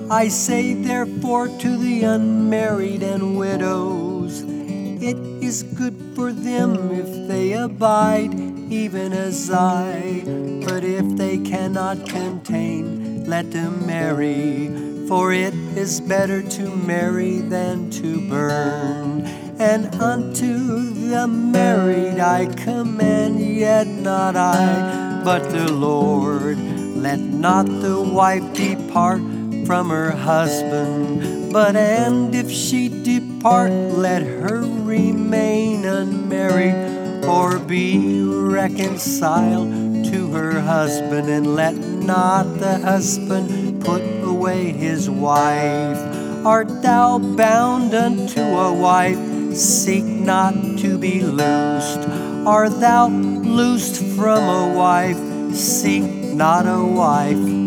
I say therefore to the unmarried and widows, it is good for them if they abide, even as I. But if they cannot contain, let them marry, for it is better to marry than to burn. And unto the married I command, yet not I, but the Lord. Let not the wife depart from her husband, but and if she depart, let her remain unmarried, or be reconciled to her husband. And let not the husband put away his wife. Art thou bound unto a wife? Seek not to be loosed. Art thou loosed from a wife? Seek not a wife.